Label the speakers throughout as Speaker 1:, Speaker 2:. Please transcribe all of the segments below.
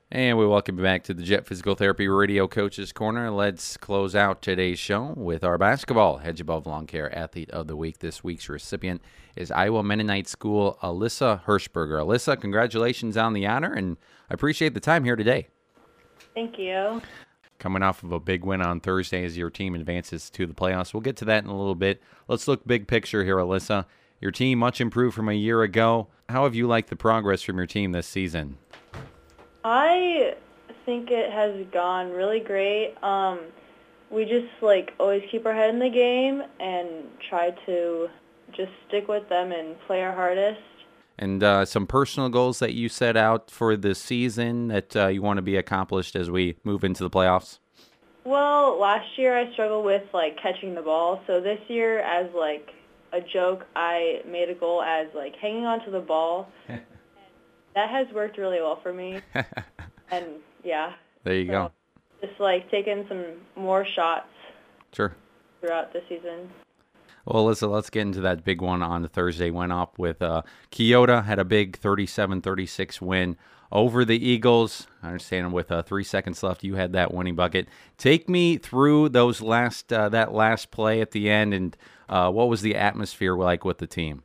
Speaker 1: And we welcome you back to the Jet Physical Therapy Radio Coaches Corner. Let's close out today's show with our basketball Hedge Above Lawn Care Athlete of the Week. This week's recipient is Iowa Mennonite School, Alyssa Hirschberger. Alyssa, congratulations on the honor, and I appreciate the time here today.
Speaker 2: Thank you.
Speaker 1: Coming off of a big win on Thursday as your team advances to the playoffs. We'll get to that in a little bit. Let's look big picture here, Alyssa. Your team much improved from a year ago. How have you liked the progress from your team this season?
Speaker 2: I think it has gone really great. We just always keep our head in the game and try to just stick with them and play our hardest.
Speaker 1: And some personal goals that you set out for this season that you want to be accomplished as we move into the playoffs?
Speaker 2: Well, last year I struggled with catching the ball, so this year as a joke I made a goal as hanging onto the ball. That has worked really well for me. And yeah.
Speaker 1: There you go.
Speaker 2: Just taking some more shots.
Speaker 1: Sure.
Speaker 2: Throughout the season.
Speaker 1: Well, let's get into that big one on the Thursday. Went up with Keota, had a big 37-36 win over the Eagles. I understand with 3 seconds left, you had that winning bucket. Take me through those that last play at the end, and what was the atmosphere like with the team?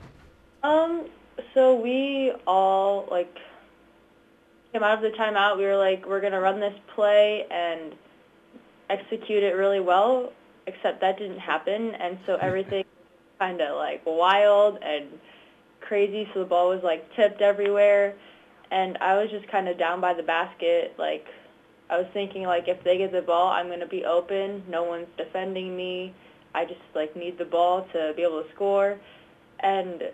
Speaker 2: So we all came out of the timeout. We were we're going to run this play and execute it really well, except that didn't happen. And so everything kind of wild and crazy. So the ball was tipped everywhere. And I was just kind of down by the basket. I was thinking if they get the ball, I'm going to be open. No one's defending me. I just need the ball to be able to score. And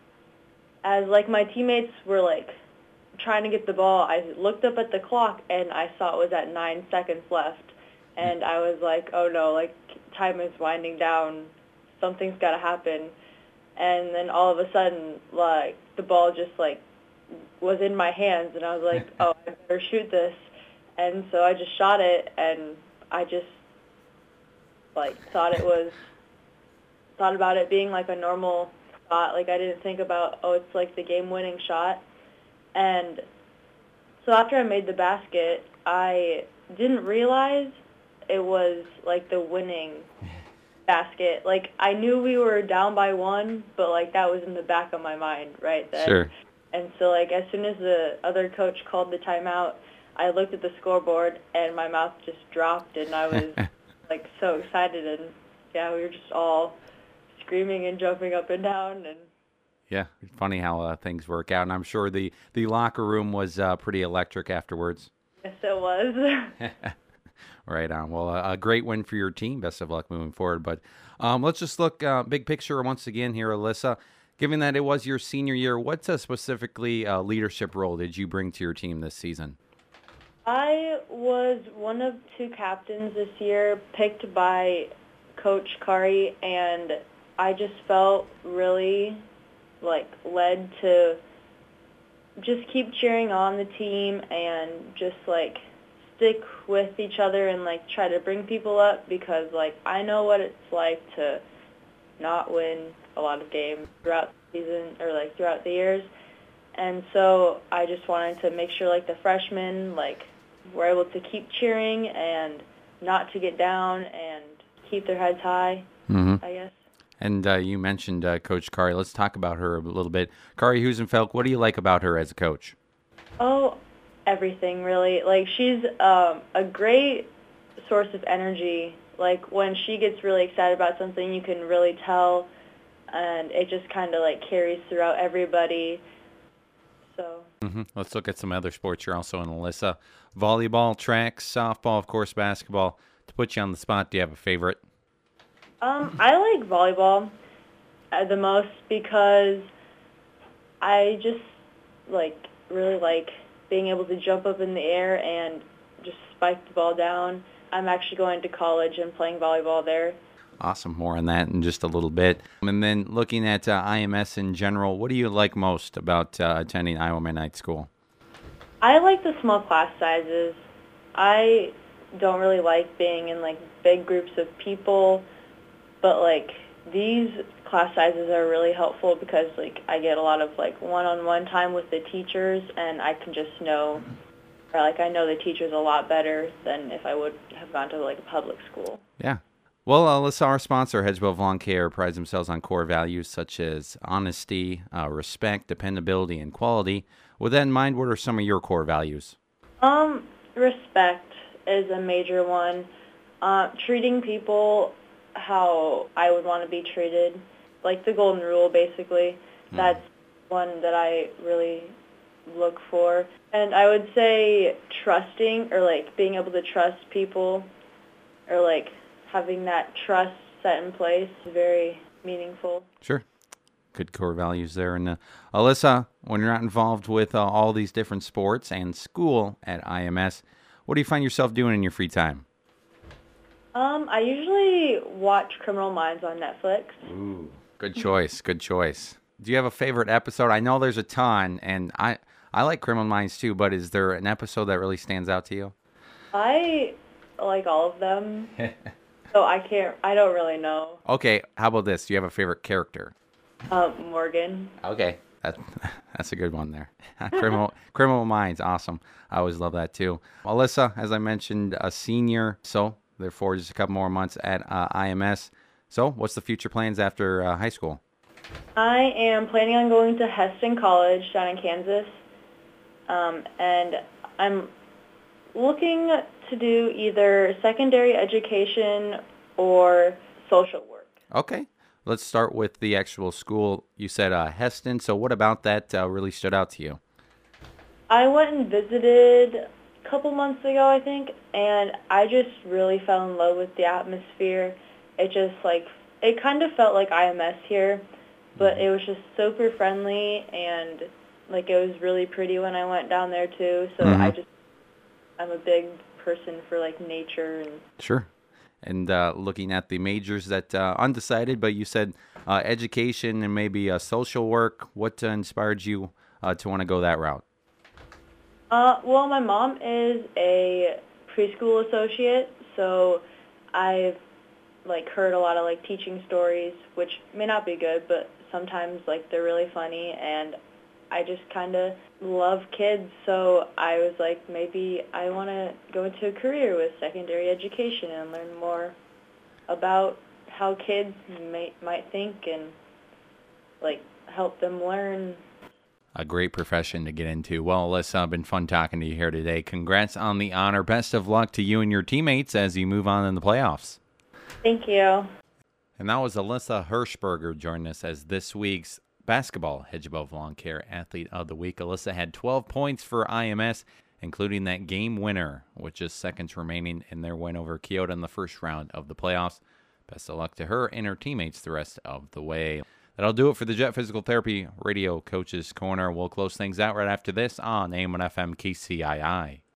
Speaker 2: as my teammates were trying to get the ball, I looked up at the clock and I saw it was at 9 seconds left, and I was oh no, time is winding down, something's got to happen. And then all of a sudden the ball just was in my hands, and I was oh, I better shoot this. And so I just shot it, and I just thought about it being a normal shot. I didn't think about, oh, it's the game-winning shot. And so after I made the basket, I didn't realize it was the winning basket. I knew we were down by one, but that was in the back of my mind right then.
Speaker 1: Sure.
Speaker 2: And so as soon as the other coach called the timeout, I looked at the scoreboard and my mouth just dropped, and I was so excited, and yeah, we were just all screaming and jumping up and down. And
Speaker 1: yeah, funny how things work out, and I'm sure the locker room was pretty electric afterwards.
Speaker 2: Yes, it was.
Speaker 1: Right on. Well, a great win for your team. Best of luck moving forward. But let's just look big picture once again here, Alyssa. Given that it was your senior year, what specifically leadership role did you bring to your team this season?
Speaker 2: I was one of 2 captains this year picked by Coach Kari, and I just felt really led to just keep cheering on the team and just stick with each other and try to bring people up, because I know what it's like to not win a lot of games throughout the season or throughout the years. And so I just wanted to make sure the freshmen were able to keep cheering and not to get down and keep their heads high, I guess.
Speaker 1: And you mentioned Coach Kari. Let's talk about her a little bit. Kari Husenfelk, what do you like about her as a coach?
Speaker 2: Oh, everything, really. She's a great source of energy. When she gets really excited about something, you can really tell, and it just kind of carries throughout everybody. So.
Speaker 1: Let's look at some other sports you're also in, Alyssa. Volleyball, track, softball, of course, basketball. To put you on the spot, do you have a favorite?
Speaker 2: I like volleyball the most because I just really like being able to jump up in the air and just spike the ball down. I'm actually going to college and playing volleyball there.
Speaker 1: Awesome. More on that in just a little bit. And then looking at IMS in general, what do you like most about attending Iowa Mennonite School?
Speaker 2: I like the small class sizes. I don't really like being in big groups of people, but these class sizes are really helpful because I get a lot of one-on-one time with the teachers, and I can just know Or, like, I know the teachers a lot better than if I would have gone to, like, a public school.
Speaker 1: Yeah. Well, Alyssa, our sponsor, Hedgebove Lawn Care, prides themselves on core values such as honesty, respect, dependability, and quality. With that in mind, what are some of your core values?
Speaker 2: Respect is a major one. Treating people how I would want to be treated, like the golden rule, basically. That's one that I really look for. And I would say trusting, or like being able to trust people, or like having that trust set in place is very meaningful.
Speaker 1: Sure. Good core values there. And Alyssa, when you're not involved with all these different sports and school at IMS, what do you find yourself doing in your free time?
Speaker 2: I usually watch Criminal Minds on Netflix.
Speaker 1: Ooh. Good choice. Good choice. Do you have a favorite episode? I know there's a ton, and I like Criminal Minds too, but is there an episode that really stands out to you?
Speaker 2: I like all of them, so I don't really know.
Speaker 1: Okay, how about this? Do you have a favorite character?
Speaker 2: Morgan.
Speaker 1: Okay, that's a good one there. Criminal Minds, awesome. I always love that too. Alyssa, as I mentioned, a senior, so therefore just a couple more months at IMS. So what's the future plans after high school?
Speaker 2: I am planning on going to Heston College down in Kansas, and I'm looking to do either secondary education or social work.
Speaker 1: Okay, let's start with the actual school. You said Heston, so what about that really stood out to you?
Speaker 2: I went and visited a couple months ago, I think, and I just really fell in love with the atmosphere. It kind of felt like IMS here, but it was just super friendly, and like it was really pretty when I went down there too. So I'm a big person for like nature and.
Speaker 1: Sure. And looking at the majors that undecided, but you said education and maybe social work. What inspired you to want to go that route?
Speaker 2: Well, my mom is a preschool associate, so I've like heard a lot of like teaching stories, which may not be good, but sometimes like they're really funny, and I just kind of love kids, so I was like, maybe I want to go into a career with secondary education and learn more about how kids might think and like help them learn.
Speaker 1: A great profession to get into. Well, Alyssa, been fun talking to you here today. Congrats on the honor. Best of luck to you and your teammates as you move on in the playoffs.
Speaker 2: Thank you.
Speaker 1: And that was Alyssa Hirschberger joining us as this week's basketball Hedgebove Lawn Care Athlete of the Week. Alyssa had 12 points for IMS, including that game winner, with just seconds remaining in their win over Keota in the first round of the playoffs. Best of luck to her and her teammates the rest of the way. That'll do it for the Jet Physical Therapy Radio Coaches Corner. We'll close things out right after this on AM and FM KCII.